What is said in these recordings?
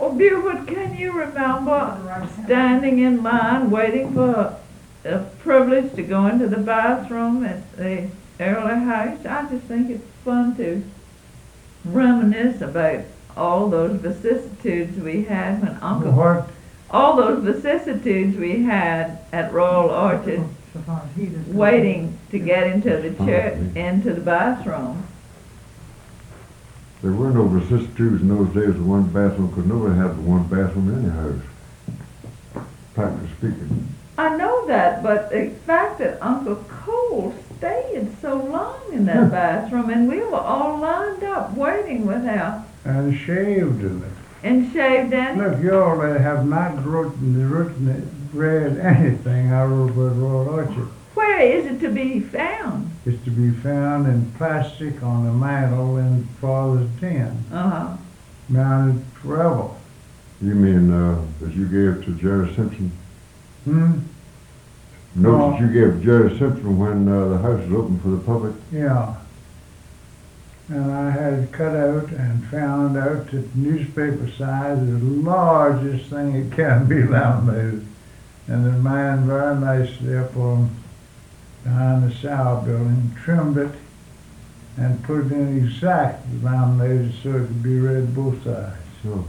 Oh, Buford, can you remember standing in line waiting for a privilege to go into the bathroom at the early house? I just think it's fun to reminisce about all those vicissitudes we had when Uncle... What? All those vicissitudes we had at Royal Orchard, waiting to get into the church, into the bathroom. There were no vicissitudes in those days of one bathroom, because nobody had the one bathroom in the house, practically speaking. I know that, but the fact that Uncle Cole stayed so long in that bathroom, and we were all lined up waiting with our... And shaved in it. And shaved in it? Look, you all have not read anything I wrote about Royal Orchard. Where is it to be found? It's to be found in plastic on the mantle in Father's den, Uh-huh. mounted forever. You mean that you gave to Jerry Simpson? Hmm? Note that you gave Jerry Simpson when the house was open for the public? Yeah. And I had cut out and found out that newspaper size is the largest thing it can be laminated. And the man very nicely up on behind the South building trimmed it and put it in exactly laminated so it could be read both sides. So,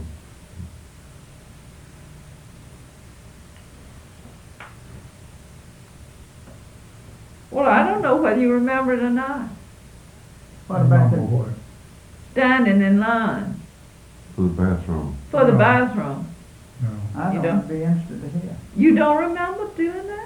Well, I don't know whether you remember it or not. What about that? Standing in line for the bathroom. for the No. bathroom. No. I You don't don't? be interested to hear. You don't remember doing that?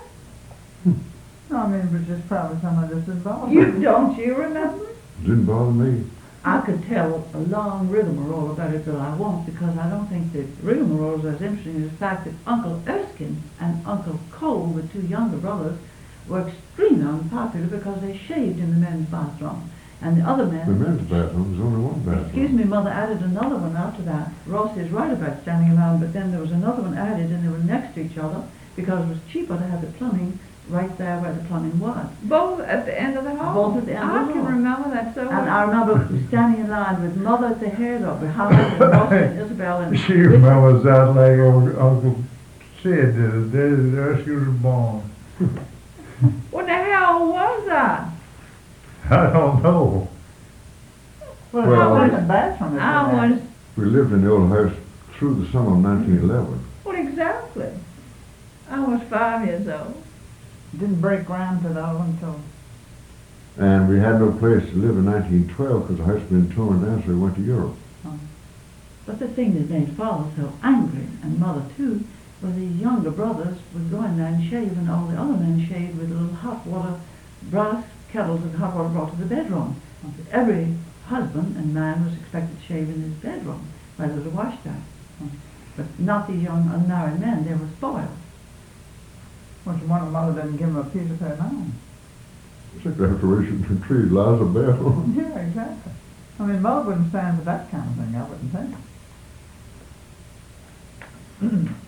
No, I mean, it was just probably some of this involved. Don't you remember? Didn't bother me. I could tell a long rigmarole about it, but I won't, because I don't think that rigmarole is as interesting as the fact that Uncle Erskine and Uncle Cole, the two younger brothers, were extremely unpopular because they shaved in the men's bathroom. And the other The men... men's bathroom, there's only one bathroom. Excuse me, Mother added another one after that. Ross is right about standing around, but then there was another one added, and they were next to each other, because it was cheaper to have the plumbing right there where the plumbing was. Both at the end of the hall? Both at the end of the I can hall. remember that so well. And I remember standing in line with Mother at the hairdresser behind and Ross and Isabel and... She remembers that like Uncle Sid did the day that Erskine was born. What the hell was I? I don't know. Well, Well, how was the bathroom? if I you had was, it? We lived in the old house through the summer of 1911. what exactly? I was 5 years old. Didn't break ground to that until... And we had no place to live in 1912 because the house had been torn down, so we went to Europe. But the thing that made Father so angry, and Mother too, was the younger brothers would go in there and shave, and all the other men shaved with little hot water, brass kettles with hot water brought to the bedroom. Every husband and man was expected to shave in his bedroom, where there was a wash tub. But not the young unmarried men, they were spoiled. Well, you wonder Mother didn't give him a piece of her own. Except after we should trees lies a bathroom. Yeah, exactly. I mean, Mother wouldn't stand for that kind of thing, I wouldn't think.